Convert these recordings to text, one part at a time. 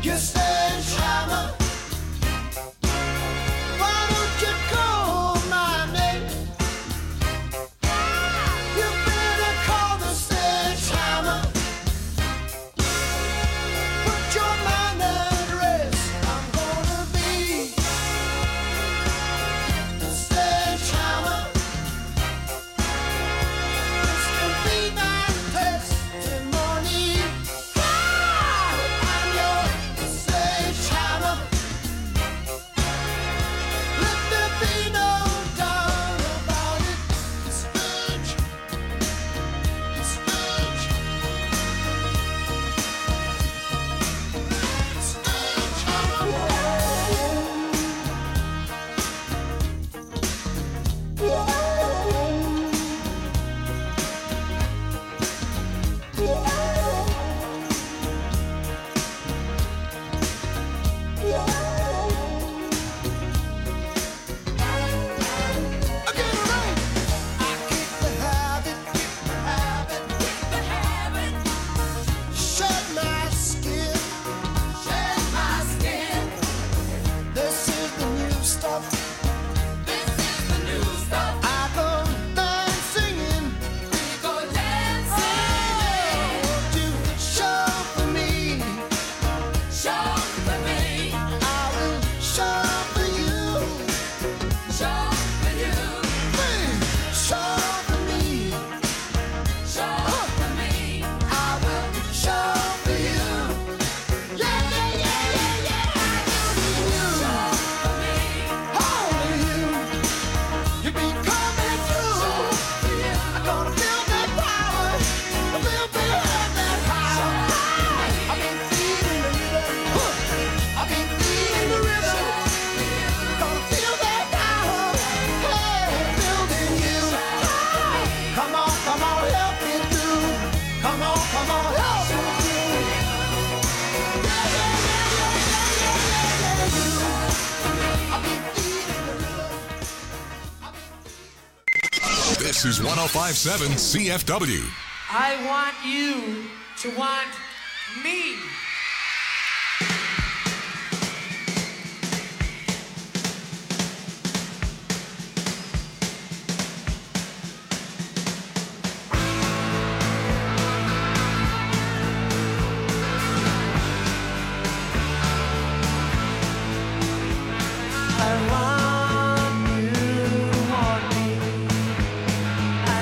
This is 105.7 CFW. I want you to want me.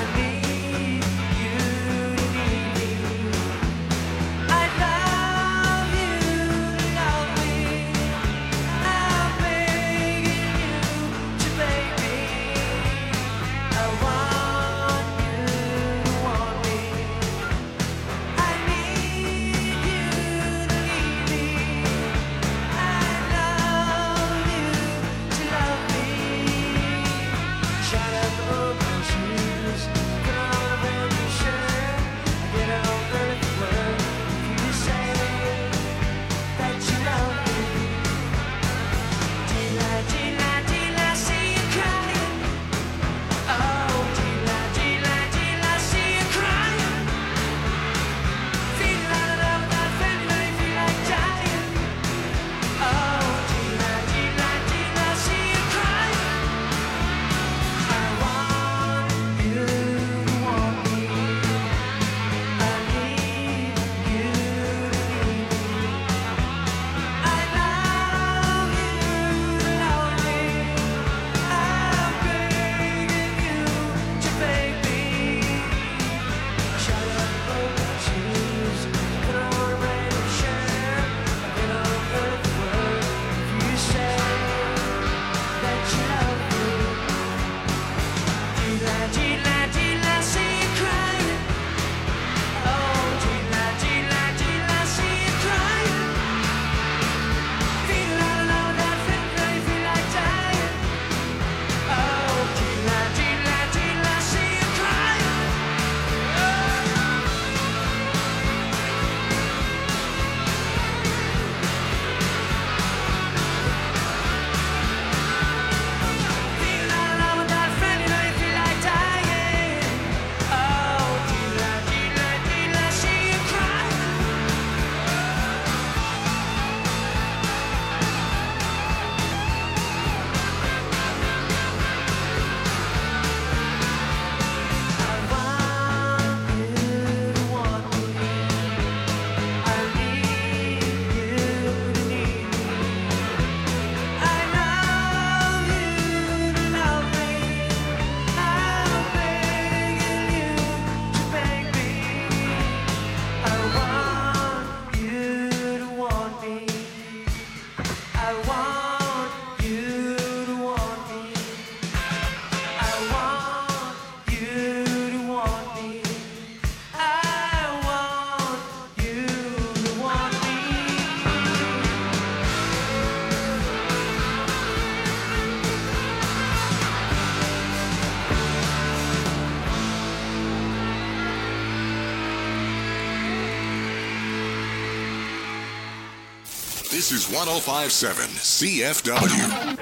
I love This is 105.7 CFW.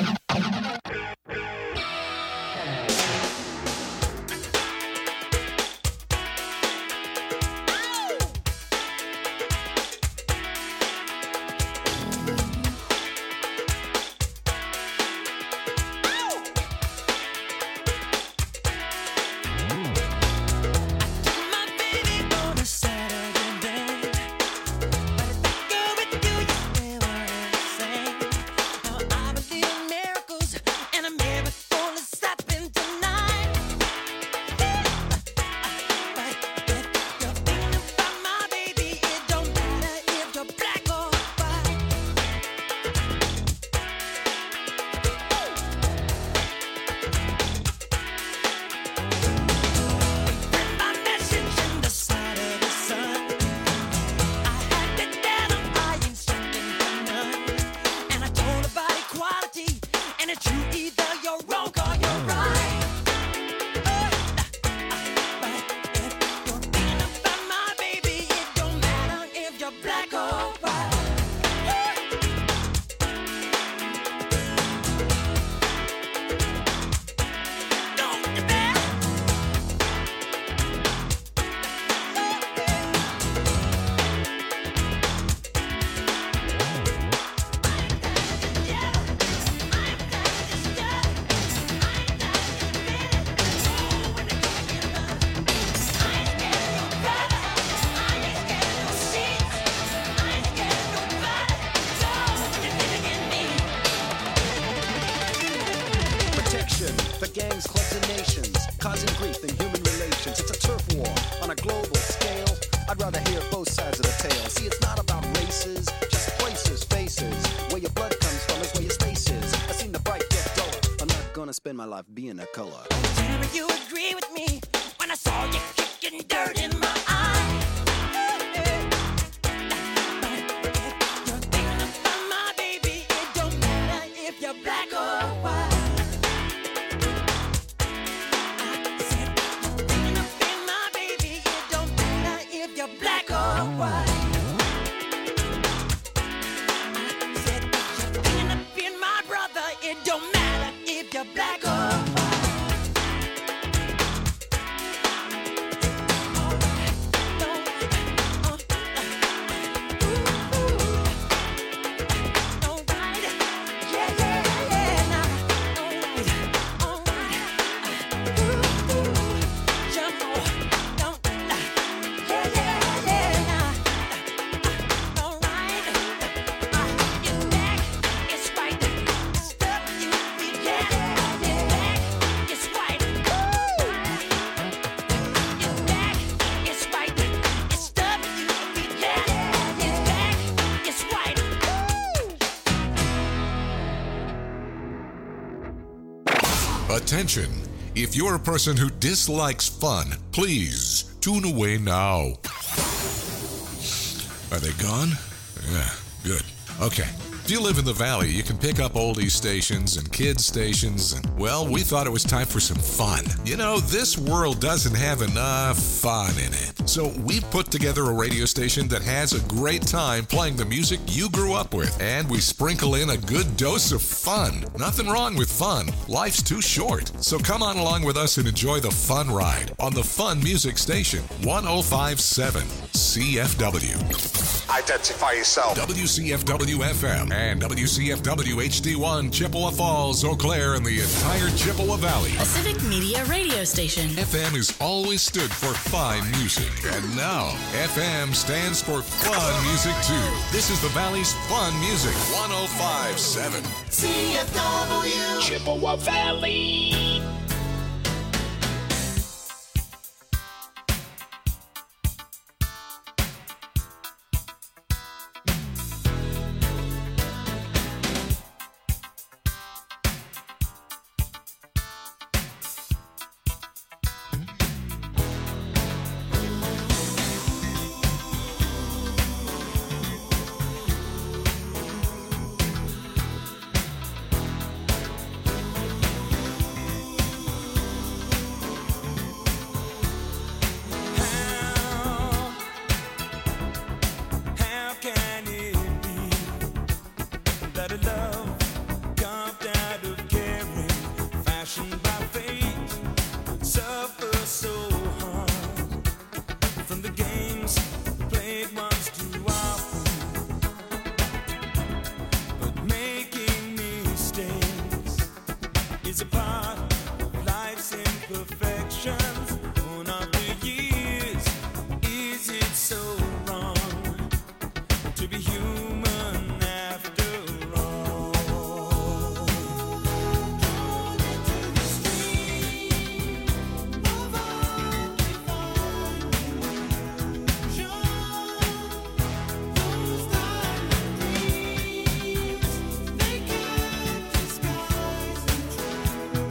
The gangs, clubs, and nations, causing grief in human relations. It's a turf war on a global scale. I'd rather hear both sides of the tale. See, it's not about races, just places, faces. Where your blood comes from is where your space is. I've seen the bright get duller. I'm not gonna spend my life being a color. Tell me you agree with me when I saw you kicking dirt in my eye. You're thinking about my baby. It don't matter if you're black or white. Black or white. I said, you're thinking of being my brother. It don't matter if you're black or white. Attention! If you're a person who dislikes fun, please tune away now. Are they gone? Yeah, good. Okay. If you live in the valley, you can pick up oldies stations and kids stations, and, well, we thought it was time for some fun. You know, this world doesn't have enough fun in it. So we put together a radio station that has a great time playing the music you grew up with, and we sprinkle in a good dose of fun. Nothing wrong with fun. Life's too short. So come on along with us and enjoy the fun ride on the Fun Music Station, 105.7 CFW. Identify yourself. WCFW-FM and WCFW-HD1, Chippewa Falls, Eau Claire, and the entire Chippewa Valley. A civic media radio station. FM has always stood for fine music. And now, FM stands for fun music, too. This is the Valley's Fun Music, 105.7 CFW. Chippewa Valley. that a love carved out of caring, fashioned by fate, suffers so hard from the games played once too often. But making mistakes is a part of life's imperfections. On after years, is it so wrong to be human after all? Drawn into the stream of our divine illusion, those diamond dreams, they can't disguise the truth.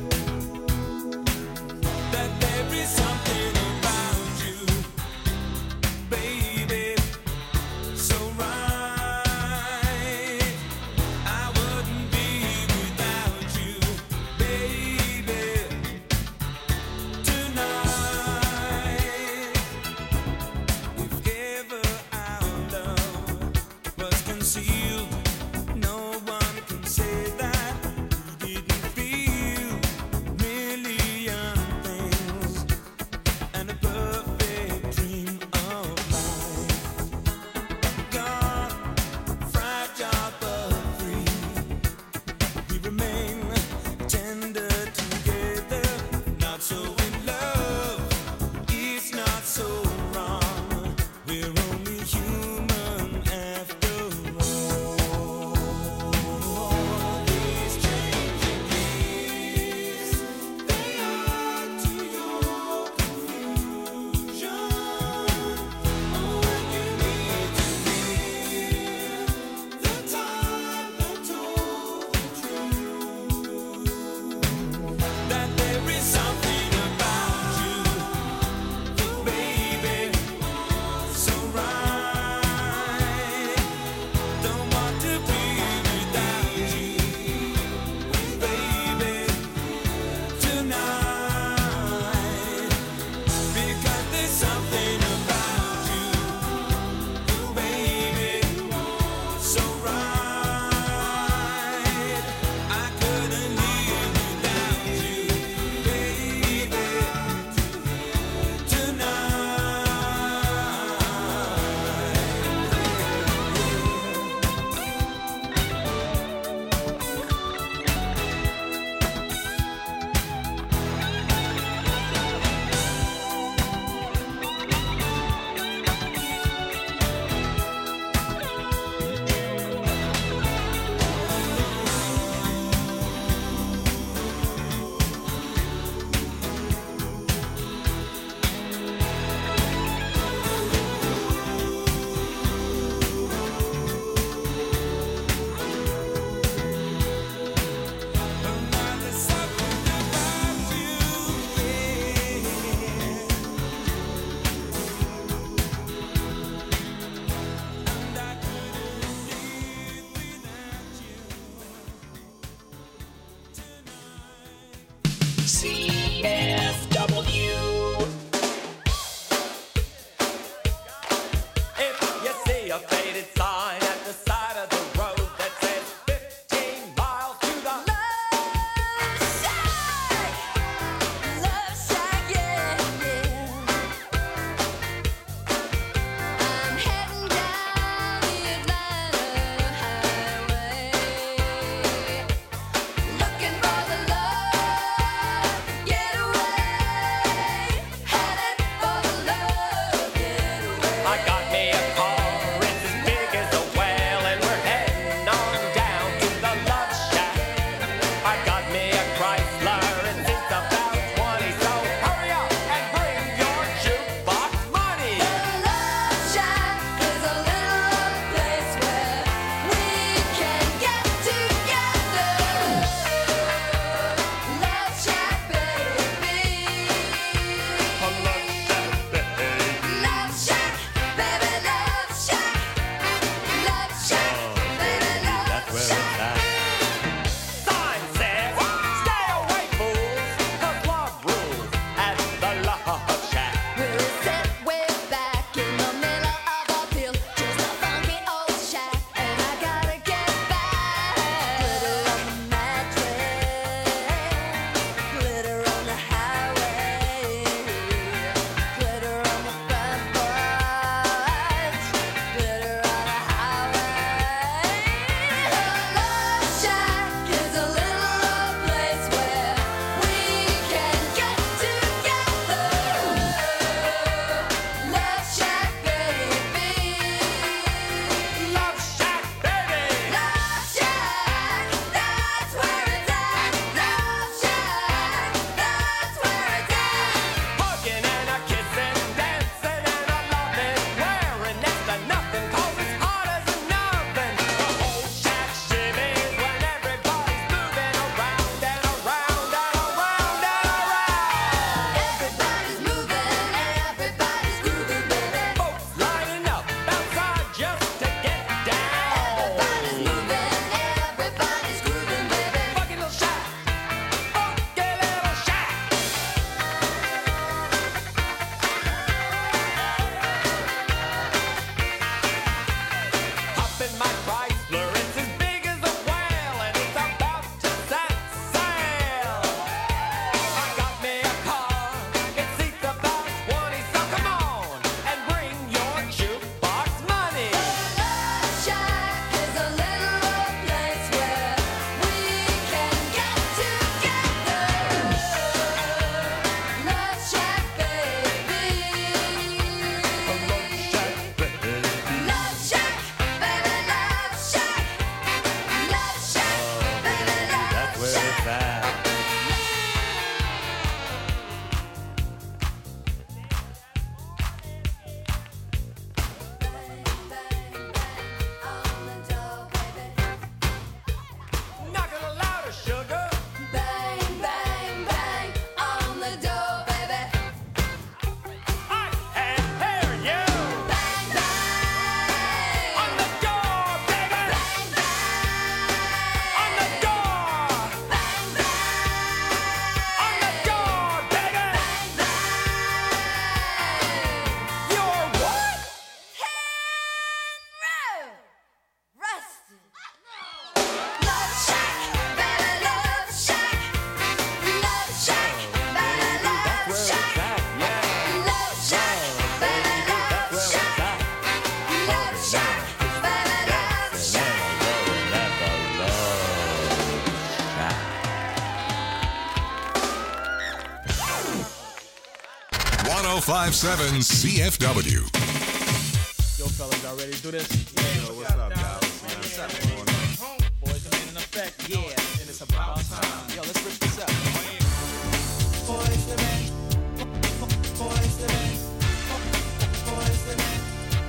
1057 CFW. Yo, fellas, y'all ready to do this? Yo, what's up, guys? What's up? Boys, I'm in effect. Yeah, and it's about time. Yo, let's rip this up. Boys, the man. Boys, the man. Boys, the man.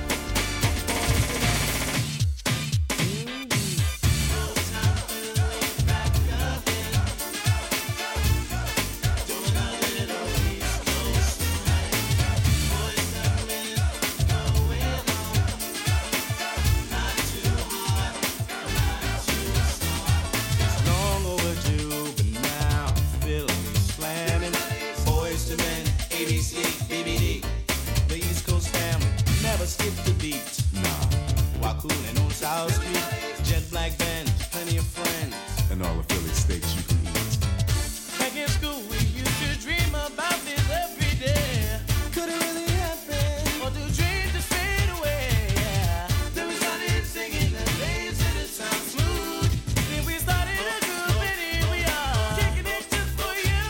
Skip the beat. Nah. Waku and on South Street. Jet black band, plenty of friends. And all the Philly steaks you can eat. Back in school, we used to dream about this every day. Could it really happen? Or do dreams just fade away? Yeah. Then we started singing the bass and it sounds smooth. Then we started a group and here we are. Kicking it just for you.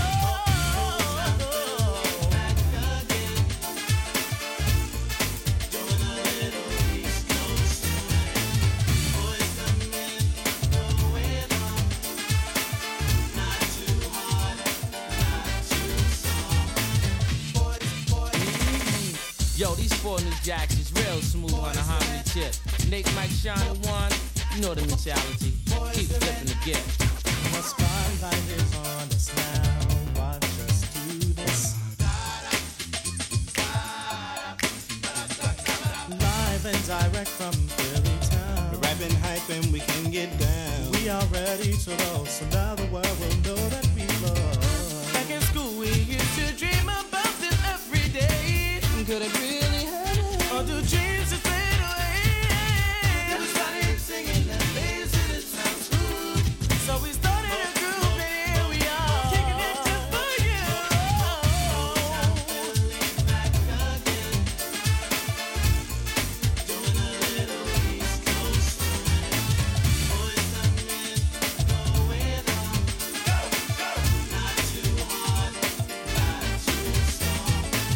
Back again. Yo, these 4 new jacks is real smooth on the harmony tip. Nate, Mike, Sean, one, you know the mentality. Keep flipping the gift. The spotlight is on us now. Watch us do this. Live and direct from Philly town. We're rapping, hyping, we can get down. We are ready to roll, so now the world will know that we love. Back in school, we used to dream about this every day. Could it really happen? Or do dreams just fade away? Then we started singing that bass and it sounds smooth. So we started a group and here we are. Kicking it just for you. Back again. Doing a little East Coast swing. Boys and men going on. Go, go. Not too hard, not too soft.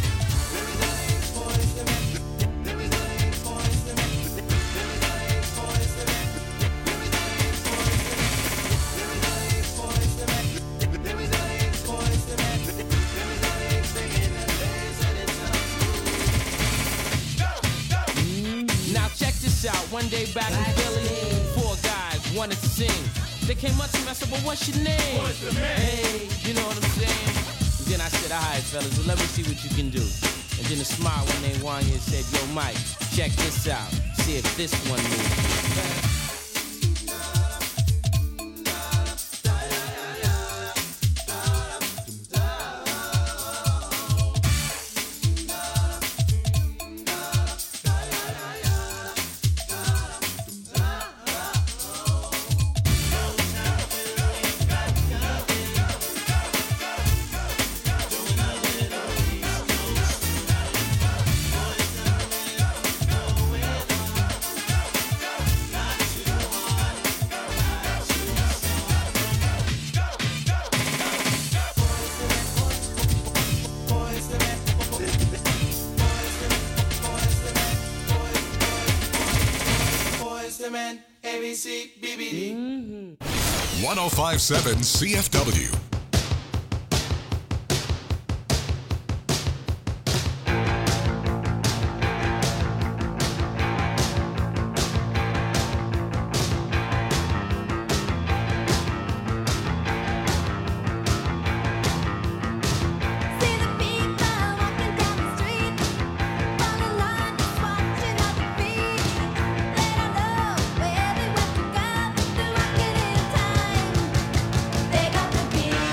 Now check this out. One day back in Philly, 4 guys wanted to sing. They came up to me, I said, well, what's your name? Hey, you know what I'm saying? And then I said, all right, fellas, well, let me see what you can do. And then a smile when they won you and said, yo, Mike, check this out. See if this one moves. ABC, BBD. 1057 CFW. They got the beat.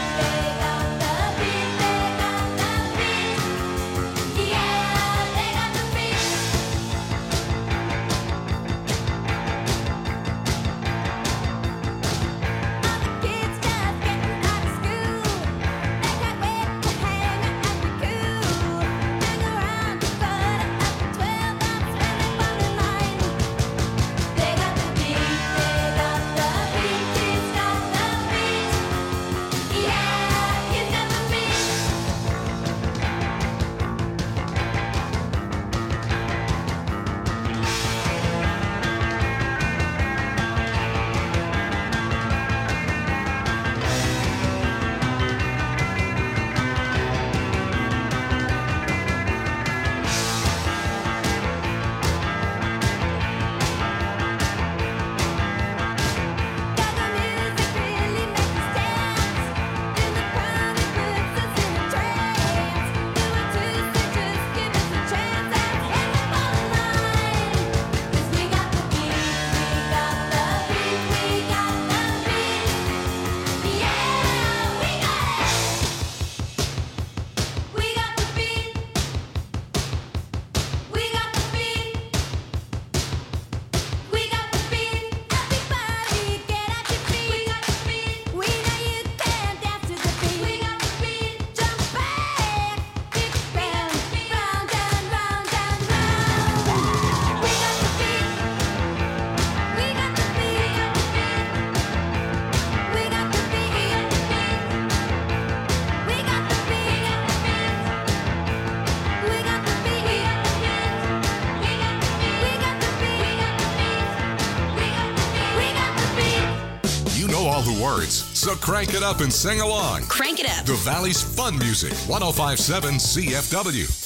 all the words, so crank it up and sing along. Crank it up. The Valley's fun music, 105.7 CFW.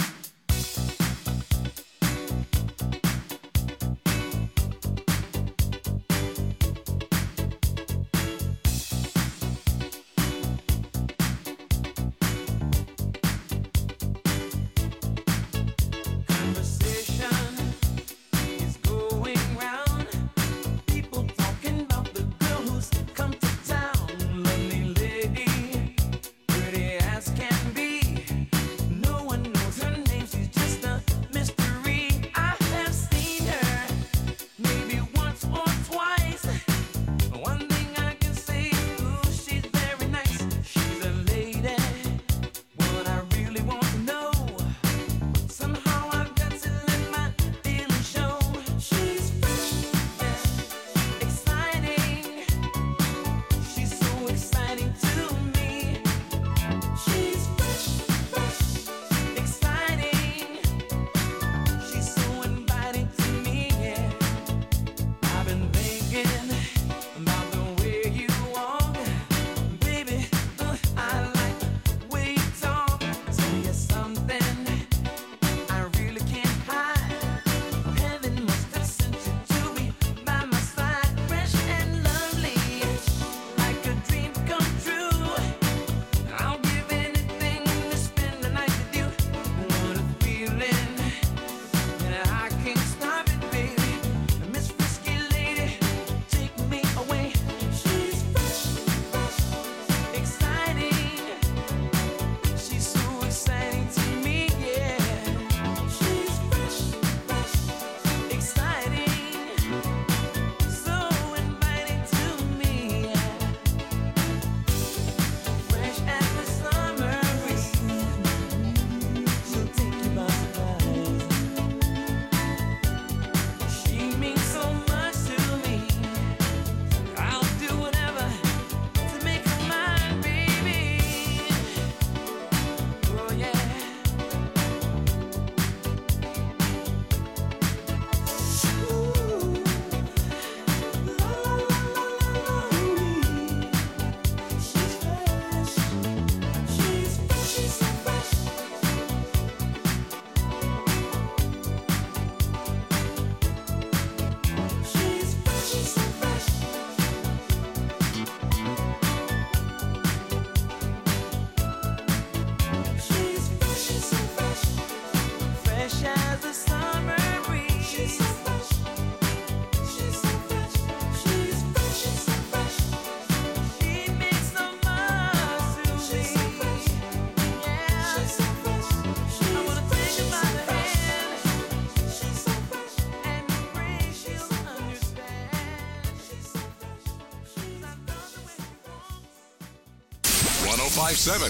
.57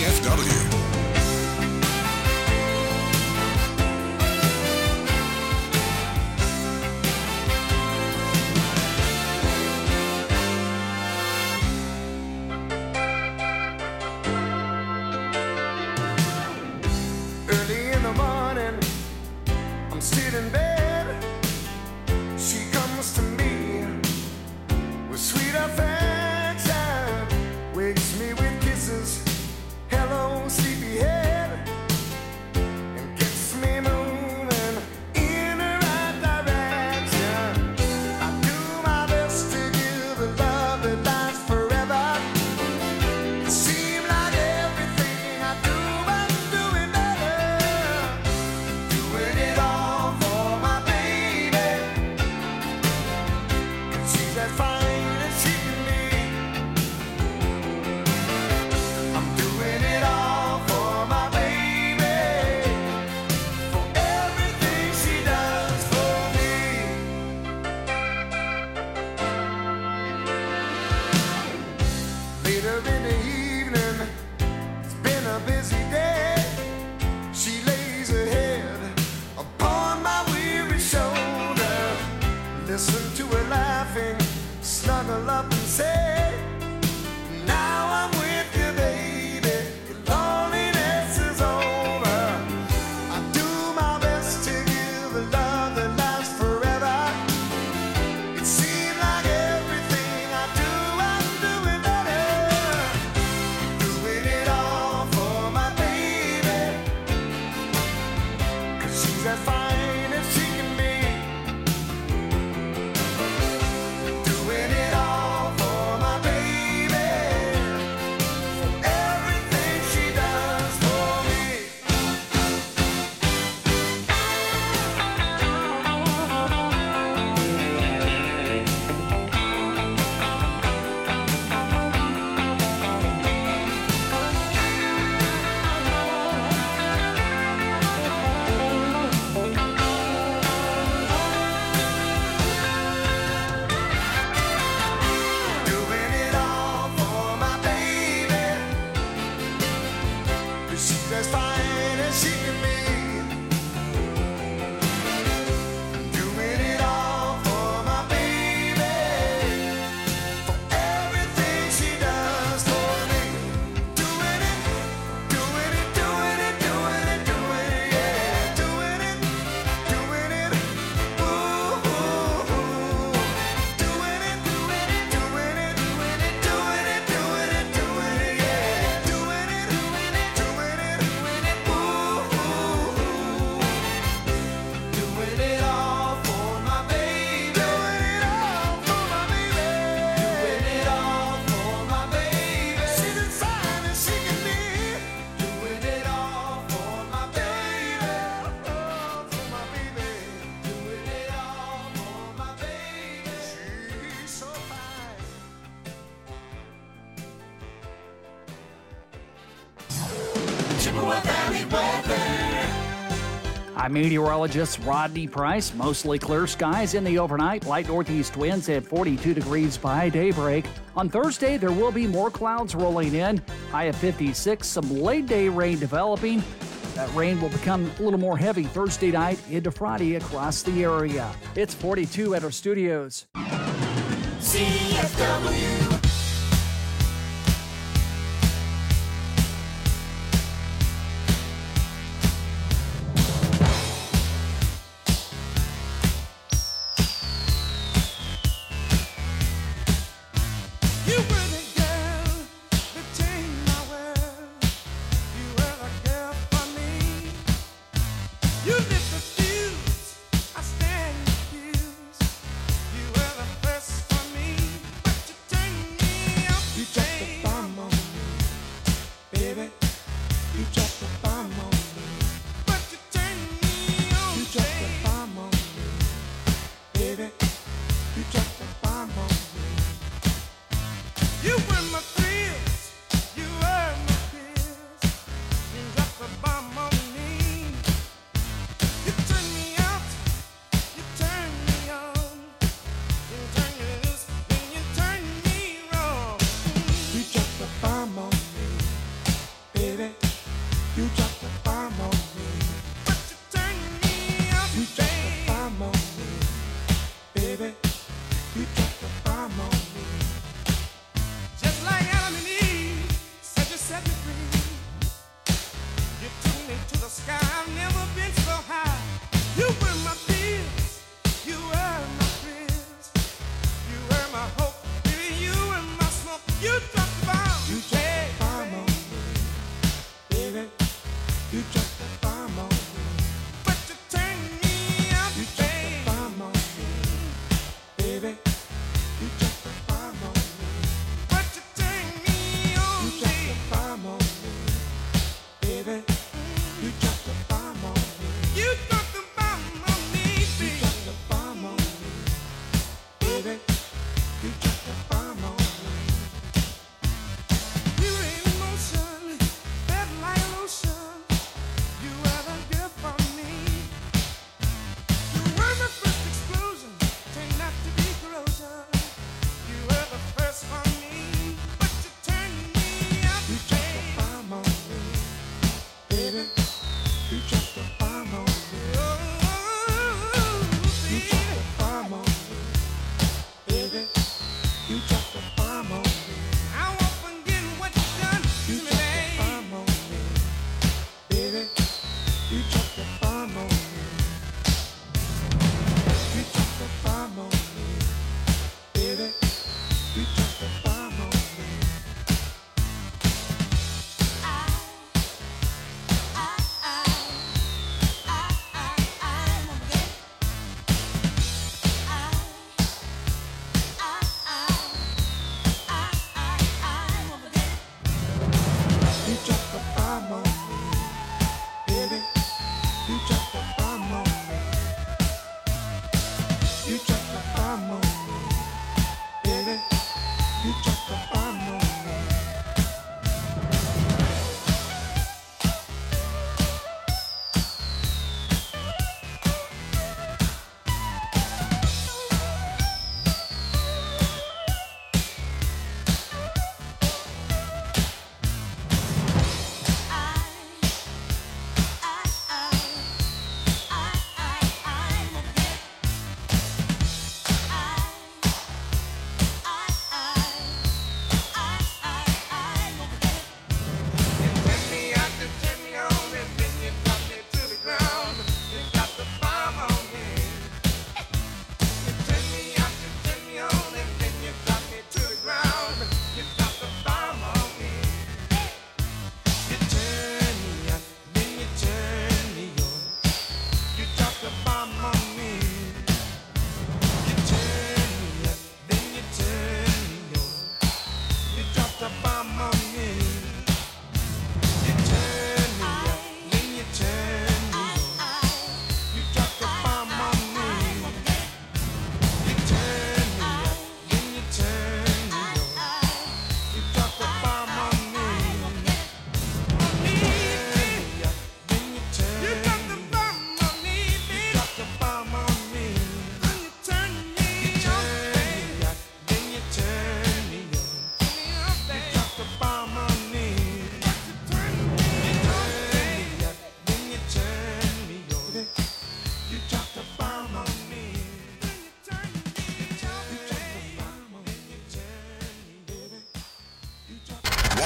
CFW. Wakes me with kisses. Hello, sweet I'm meteorologist Rodney Price. Mostly clear skies in the overnight. Light northeast winds at 42 degrees by daybreak. On Thursday, there will be more clouds rolling in. High of 56, some late-day rain developing. That rain will become a little more heavy Thursday night into Friday across the area. It's 42 at our studios. CFW.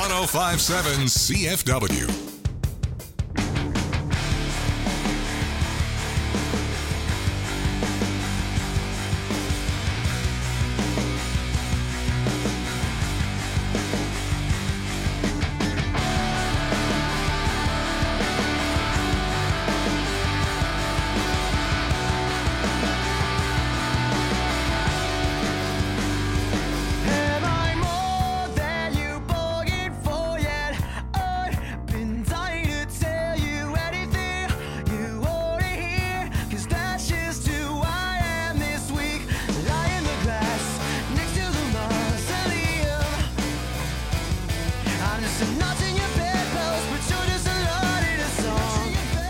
1057 CFW. Am I more than you bargained for yet? I've been dying to tell you anything you wanna hear, 'cause that's just who I am this week. Lie in the grass next to the mausoleum. I'm just a notch in your bedpost, but you're just a lot in a song.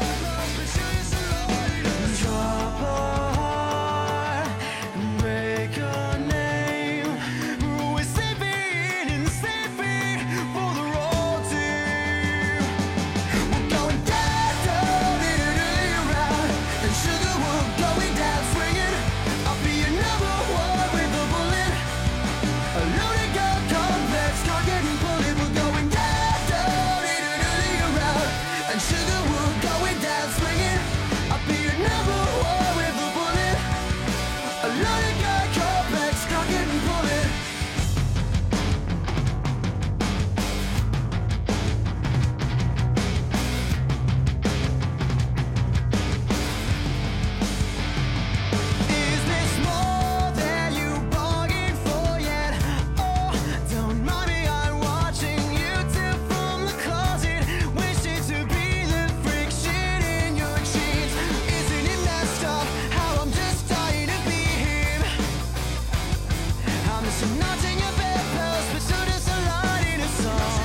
Drop a heart and break a name. We're sleeping and sleeping for the road team. We're going down, down, around, and sugar will going down swinging. I'll be your number one with a bullet. A loaded gun complex, can't get and pull it. We're going down, down, around, and sugar will going down swinging. I'll be your number one with a bullet. A loaded gun complex, can't get and pull it. Is this more than you bargained for yet? Oh, don't mind me, I'm watching you tip from the closet, wishing to be the friction in your jeans. Isn't it messed up how I'm just dying to be him? I'm just a notch in your bedpost, but you're just a line in a song.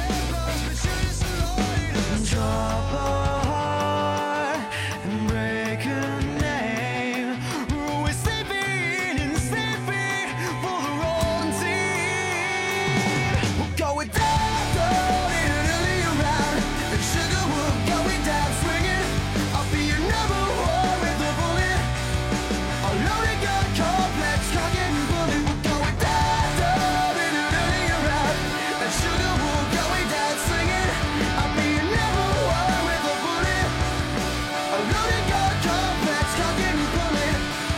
Drop a heart and break a name. We're sleeping and sleeping for the wrong team. We're going down, down, around, and sugar will going down swinging. I'll be your number one with a bullet. A loaded gun complex, can't get and pull it. We're going down, down, around, and sugar will going down swinging. I'll be your number one with a bullet. A loaded gun complex, can't get and pull it.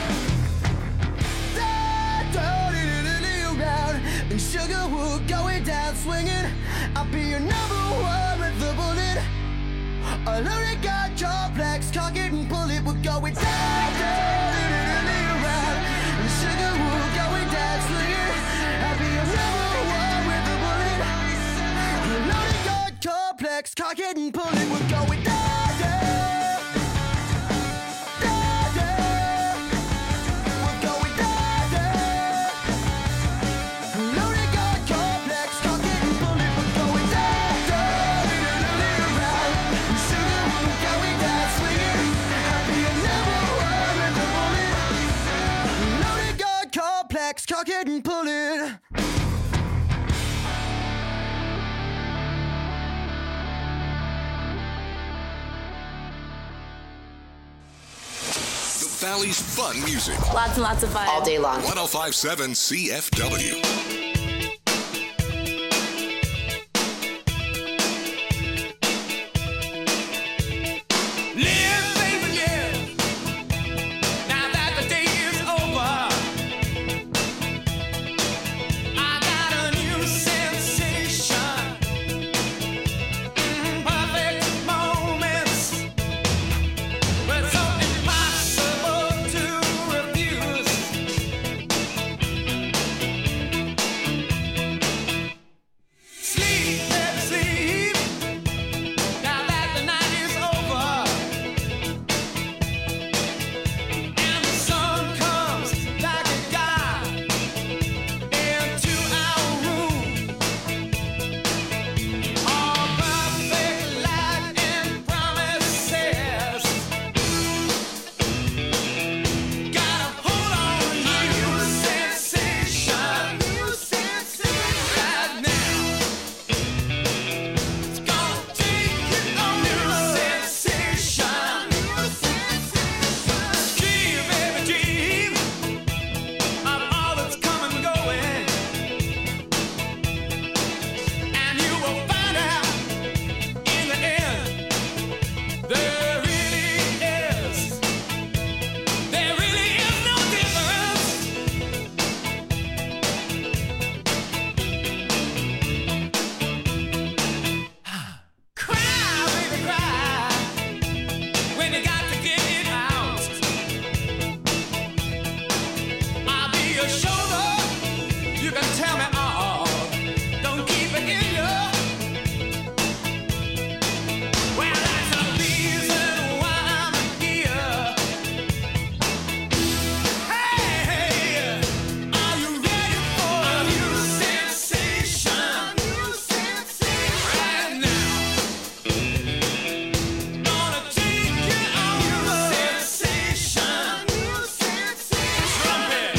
Down, down, around, and sugar will going down swinging. I'll be your number one with a bullet. A loaded gun complex, can't get and pull it. We're going down, down, around, and sugar will going down swinging. I'll be your number one with a bullet. A loaded gun complex, can't get and pull it. We're going down, down, down, down. We're going down, down. A loaded gun complex, can't get and pull it. We're going down, down, around, and sugar will going down swinging. I'll be your number one with a bullet. A loaded gun complex, can't get and pull it. The Valley's fun music. Lots and lots of fun. All day long. 1057 CFW. Live, baby, live. Now that the day is over, I got a new sensation. Perfect moments, but so impossible to refuse. can tell me all. Don't keep it in you. Well, that's the reason why I'm here. Hey, are you ready for a new sensation? Right now, gonna take you on a sensation. Trumpet.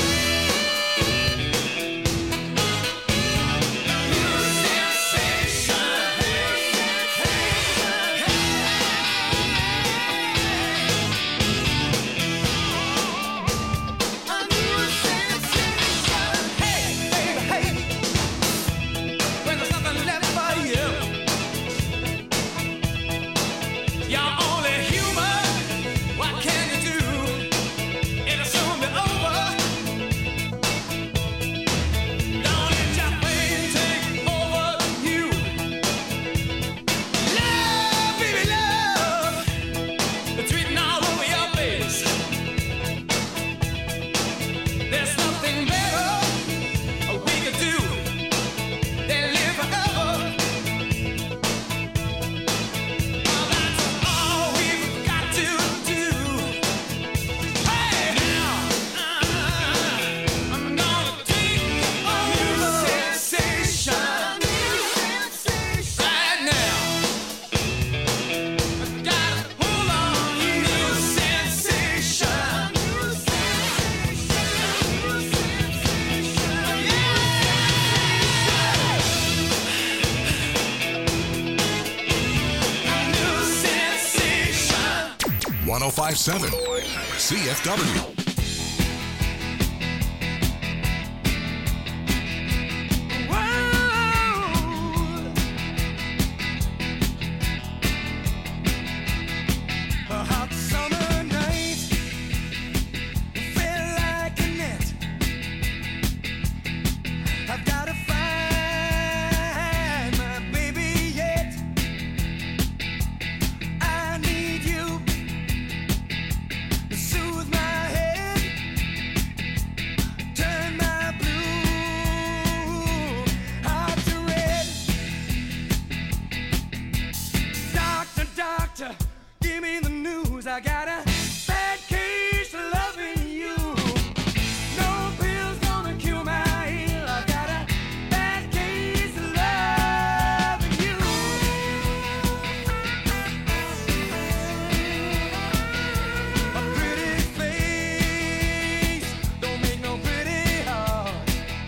There's nothing better we could do than live forever. Well, that's all we've got to do. Hey, now I'm gonna take a new sensation. Right now, I gotta hold on, new sensation. New sensation. 1057 CFW. A hot summer night felt like a net. I've gotta find my baby yet. I need you to soothe my head, turn my blue heart to red. Doctor, doctor, give me the news. I got a bad case of loving you. No pill's gonna cure my ill. I got a bad case of loving you. A pretty face don't make no pretty heart.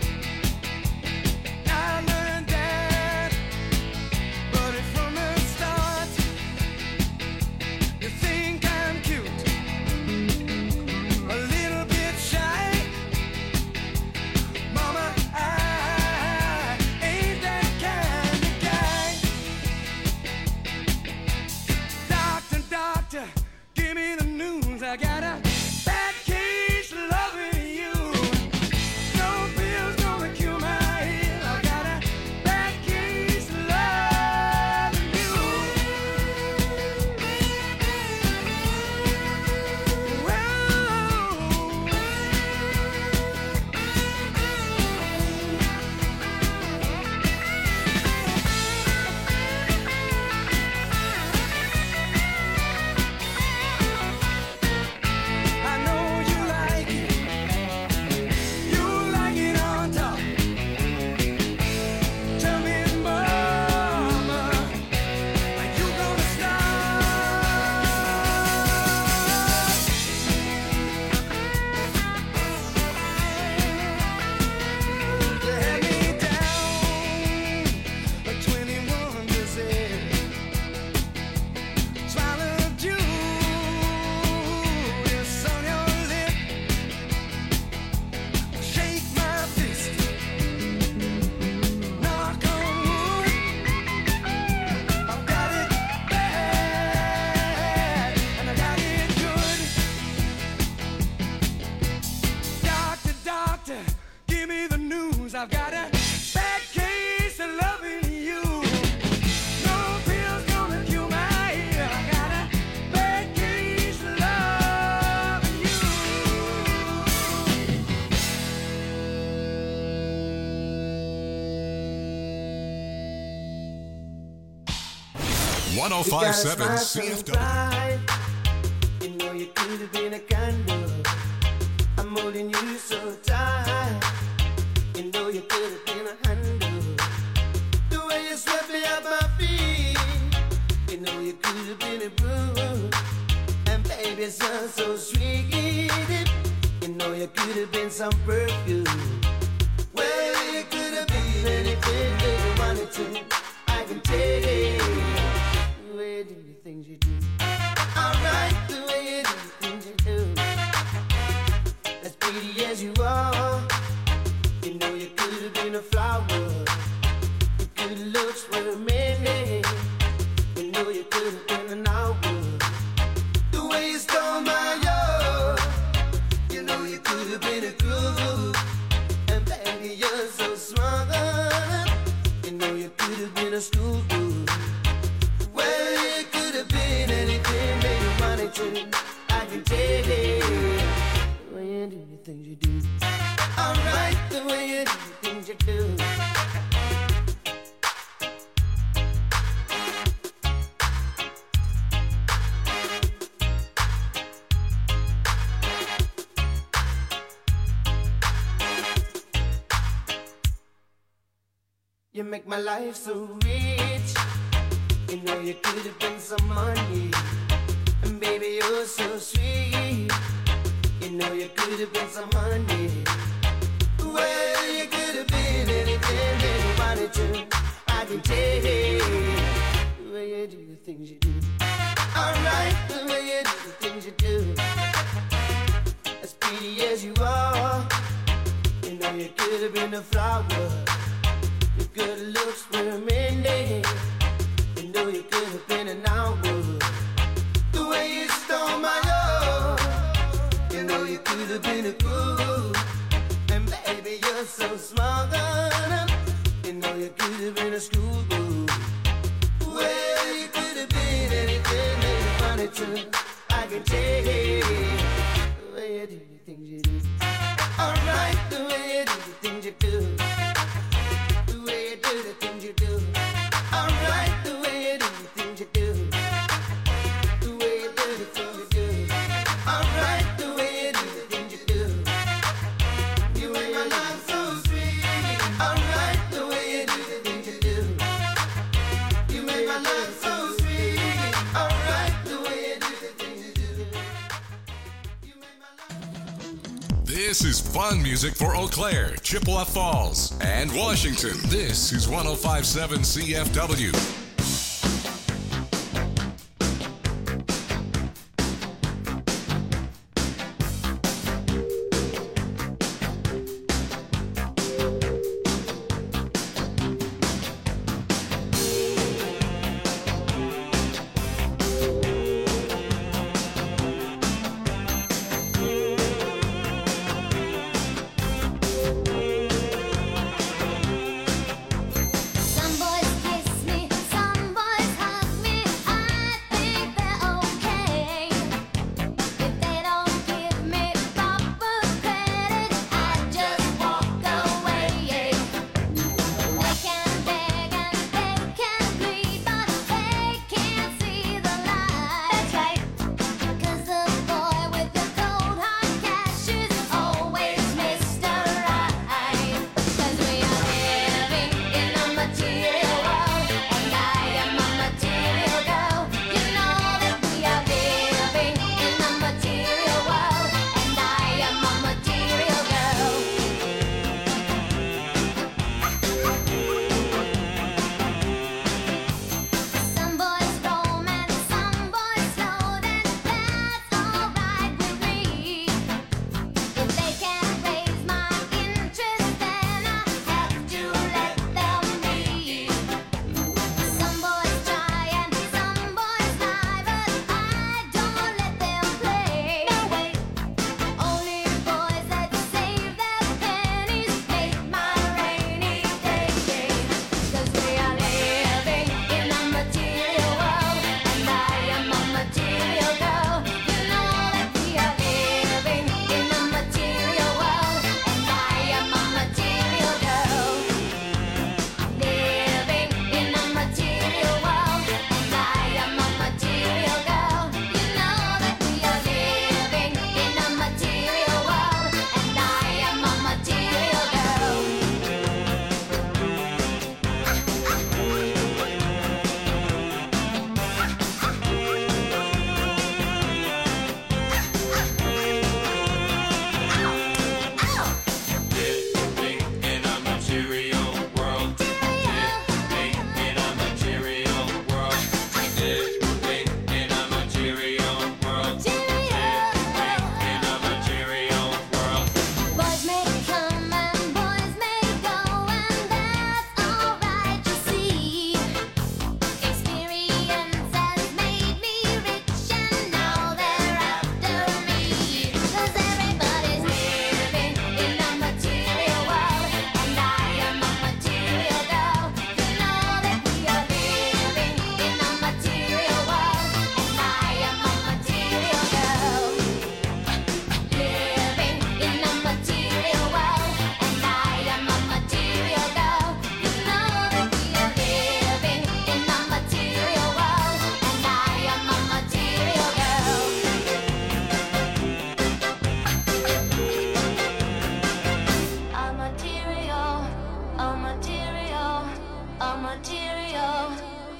I learned that, but it's from the start. You think I'm cute, a little bit shy. Mama, I ain't that kind of guy. Doctor, doctor, give me the news. I got a bad case of loving you. No pill's gonna cure my ill. I got a bad case of loving you. I know you like it. You like it on top. Tell me, mama, are you gonna stop? You had me down like 21 percent. Swallowed you, it's on your lip. Shake my fist, knock on wood. I've got it bad, and I got it good. Doctor, doctor, give me the news. I've got a bad case of loving you. No pill's gonna cure my ill. I got a bad case of loving you. 1057 CFW. 1057 CFW. CFW. You know you could have been a candle. I'm holding you so tight. You know you could have been a handle. The way you swept me off my feet. You know you could have been a broom. And baby, it sounds so sweet. You know you could have been some perfume. Well, you could have been anything that you wanted to. I can take it. The way you do the things you do. Alright, the way you do the things you do. As pretty as you are. You know you could have been a flower. Your good looks were amazing. You know you could have been an hour. The way you stole my heart. You know you could have been a groove. And baby, you're so smart. You know you could have been a school girl. Well, you could have been anything that you wanted to. I can take it. The way you do the things you do. Alright, the way you do the things you do. You make my life so rich. You know you could have been some money. And baby, you're so sweet. You know you could have been some money. Well, you could have been anything that you wanted to. I can take it. The way you do the things you do. Alright, the way you do the things you do. As pretty as you are. You know you could have been a flower. Your good looks were amazing. You know you could have been an hour. The way you stole my love. You know you could have been a groove. And baby, you're so smart. You know you could have been a schoolgirl. Well, you could have been anything that you wanted to. I can take it. The way you do the things you do. Alright, the way you do the things you do. The way you do the things you do. Alright, the way you do the things you do. The way you do the things you do. Alright, the way you do the things you do. You make my life so sweet. Alright, the way you do the things you do. You make my life so sweet. Alright, the way you do the things you do. This is fun music for Eau Claire, Chippewa Falls, and Washington. This is 1057 CFW. Some boys kiss me, some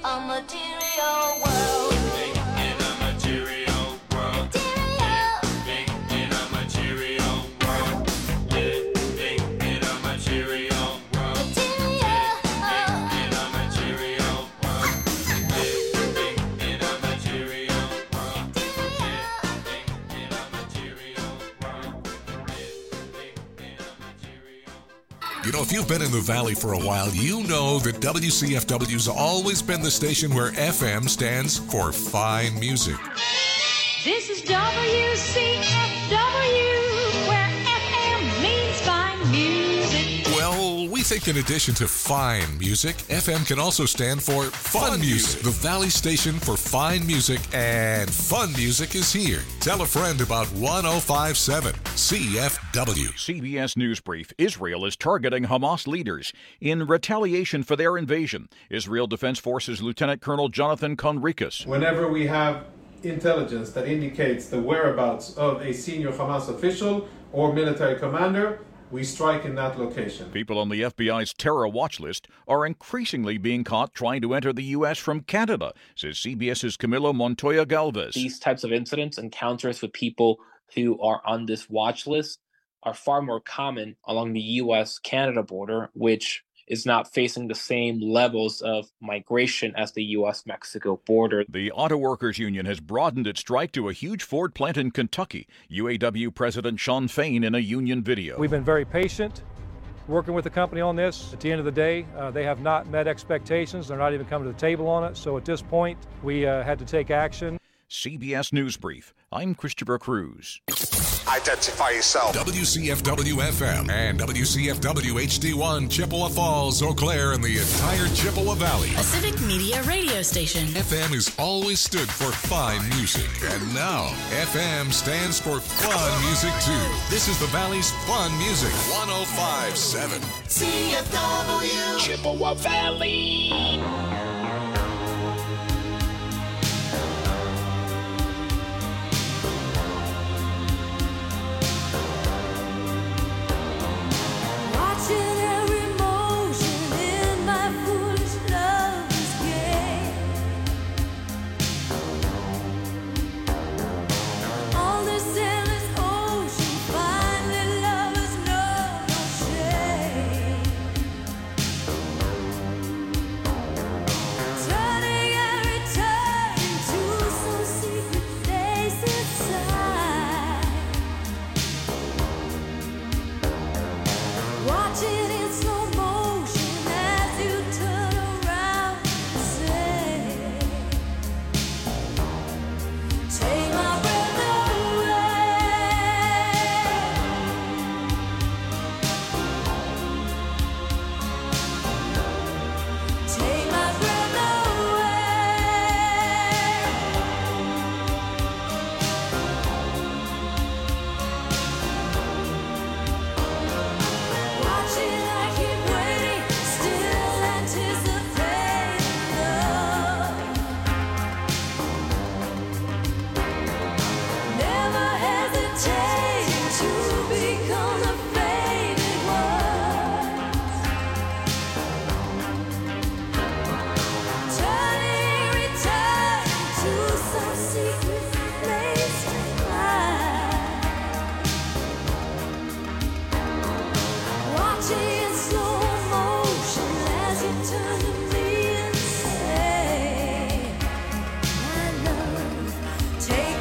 a material world. Living in a material world. Living in a material world. Living in a material world. Living in a material world. Living in a material world. Living in a material world. You know, if you've been in the Valley for a while, you know that WCFW's always been the station where FM stands for fine music. This is WCFW, where FM means fine music. Well, we think in addition to fine music, FM can also stand for fun music. The Valley station for fine music and fun music is here. Tell a friend about 1057 CFW. CBS News Brief. Israel is targeting Hamas leaders in retaliation for their invasion. Israel Defense Forces Lieutenant Colonel Jonathan Conricus. Whenever we have intelligence that indicates the whereabouts of a senior Hamas official or military commander, we strike in that location. People on the FBI's terror watch list are increasingly being caught trying to enter the U.S. from Canada, says CBS's Camilo Montoya Galvez. These types of incidents, encounters with people who are on this watch list, are far more common along the U.S.-Canada border, which is not facing the same levels of migration as the U.S.-Mexico border. The Auto Workers Union has broadened its strike to a huge Ford plant in Kentucky. UAW President Shawn Fain in a union video. We've been very patient working with the company on this. At the end of the day, they have not met expectations. They're not even coming to the table on it. So at this point, we had to take action. CBS News Brief. I'm Christopher Cruz. Identify yourself. WCFW FM and WCFW HD1, Chippewa Falls, Eau Claire, and the entire Chippewa Valley. A civic media radio station. FM has always stood for fine music, and now FM stands for fun music too. This is the Valley's fun music. 1057 CFW Chippewa Valley. Watching in slow motion as you turn to